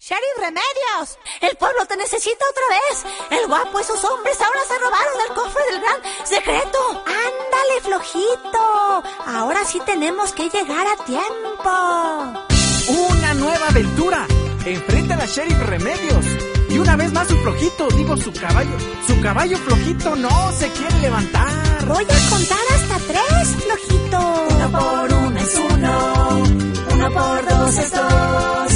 ¡Sheriff Remedios! ¡El pueblo te necesita otra vez! ¡El guapo y sus hombres ahora se robaron el cofre del gran secreto! ¡Ándale, flojito! Ahora sí tenemos que llegar a tiempo. ¡Una nueva aventura! Enfrenta a la Sheriff Remedios. Y una vez más su flojito, su caballo flojito no se quiere levantar. Voy a contar hasta 3, flojito. 1 por 1 es 1, 1 por 2 es 2.